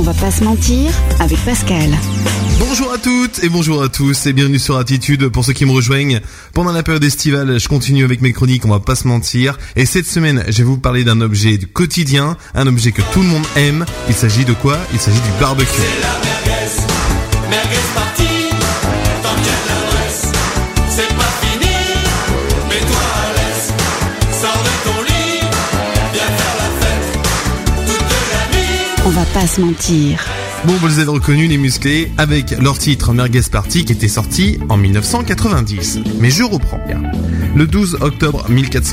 On va pas se mentir avec Pascal. Bonjour à toutes et bonjour à tous et bienvenue sur Attitude. Pour ceux qui me rejoignent, pendant la période estivale, je continue avec mes chroniques, on va pas se mentir. Et cette semaine, je vais vous parler d'un objet du quotidien, un objet que tout le monde aime. Il s'agit de quoi ? Il s'agit du barbecue. C'est la merguez party, tant qu'elle l'adresse, c'est pas fini, mets-toi à l'aise, sors de ton lit, viens faire la fête, toute la nuit. On va pas se mentir. Bon, vous les avez reconnus, les musclés, avec leur titre Merguez Party qui était sorti en 1990. Mais je reprends bien. Le 12 octobre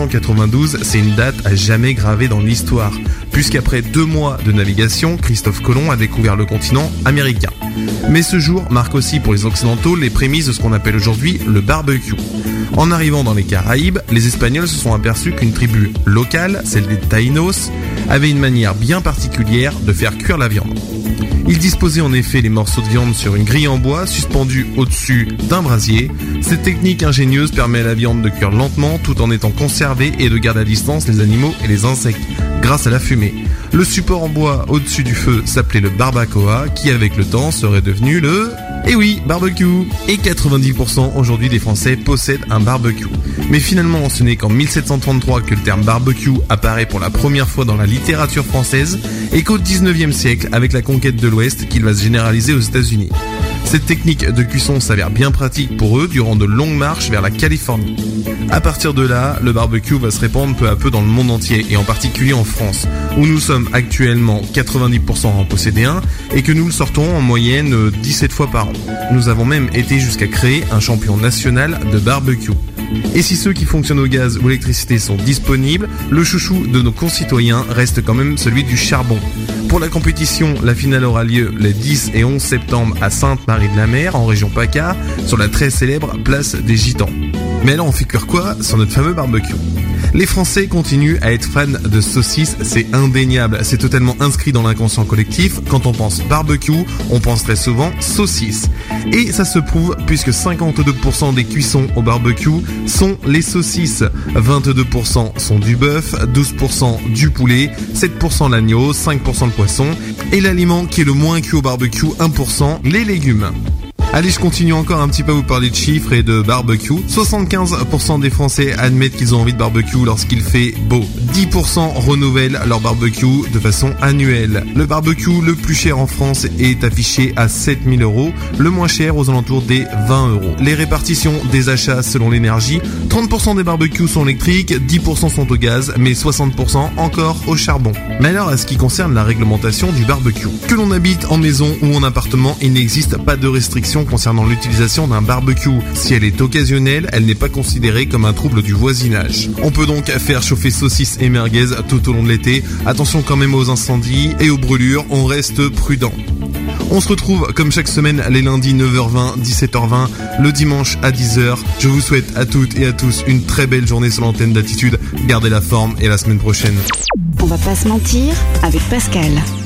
1492, c'est une date à jamais gravée dans l'histoire, puisqu'après 2 mois de navigation, Christophe Colomb a découvert le continent américain. Mais ce jour marque aussi pour les Occidentaux les prémices de ce qu'on appelle aujourd'hui le barbecue. En arrivant dans les Caraïbes, les Espagnols se sont aperçus qu'une tribu locale, celle des Taínos, avait une manière bien particulière de faire cuire la viande. Ils disposaient en effet les morceaux de viande sur une grille en bois suspendue au-dessus d'un brasier. Cette technique ingénieuse permet à la viande de cuire lentement tout en étant conservée et de garder à distance les animaux et les insectes grâce à la fumée. Le support en bois au-dessus du feu s'appelait le barbacoa qui avec le temps serait devenu le... Eh oui, barbecue. Et 90% aujourd'hui des Français possèdent un barbecue. Mais finalement, ce n'est qu'en 1733 que le terme barbecue apparaît pour la première fois dans la littérature française et qu'au 19e siècle, avec la conquête de l'Ouest, qu'il va se généraliser aux États-Unis. Cette technique de cuisson s'avère bien pratique pour eux durant de longues marches vers la Californie. À partir de là, le barbecue va se répandre peu à peu dans le monde entier et en particulier en France, où nous sommes actuellement 90% à en posséder un et que nous le sortons en moyenne 17 fois par an. Nous avons même été jusqu'à créer un champion national de barbecue. Et si ceux qui fonctionnent au gaz ou l'électricité sont disponibles, le chouchou de nos concitoyens reste quand même celui du charbon. Pour la compétition, la finale aura lieu les 10 et 11 septembre à Sainte-Marie-de-la-Mer, en région PACA, sur la très célèbre place des Gitans. Mais alors on fait cuire quoi sur notre fameux barbecue ? Les Français continuent à être fans de saucisses, c'est indéniable, c'est totalement inscrit dans l'inconscient collectif. Quand on pense barbecue, on pense très souvent saucisses. Et ça se prouve puisque 52% des cuissons au barbecue sont les saucisses, 22% sont du bœuf, 12% du poulet, 7% l'agneau, 5% le poisson, et l'aliment qui est le moins cuit au barbecue, 1%, les légumes. Allez, je continue encore un petit peu à vous parler de chiffres et de barbecue. 75% des Français admettent qu'ils ont envie de barbecue lorsqu'il fait beau. 10% renouvellent leur barbecue de façon annuelle. Le barbecue le plus cher en France est affiché à 7 000 €, le moins cher aux alentours des 20 €. Les répartitions des achats selon l'énergie, 30% des barbecues sont électriques, 10% sont au gaz, mais 60% encore au charbon. Mais alors, à ce qui concerne la réglementation du barbecue, que l'on habite en maison ou en appartement, il n'existe pas de restrictions concernant l'utilisation d'un barbecue. Si elle est occasionnelle, elle n'est pas considérée comme un trouble du voisinage. On peut donc faire chauffer saucisses et merguez tout au long de l'été. Attention quand même aux incendies et aux brûlures, on reste prudent. On se retrouve comme chaque semaine les lundis 9h20, 17h20, le dimanche à 10h. Je vous souhaite à toutes et à tous une très belle journée sur l'antenne d'Attitude. Gardez la forme et à la semaine prochaine. On va pas se mentir avec Pascal.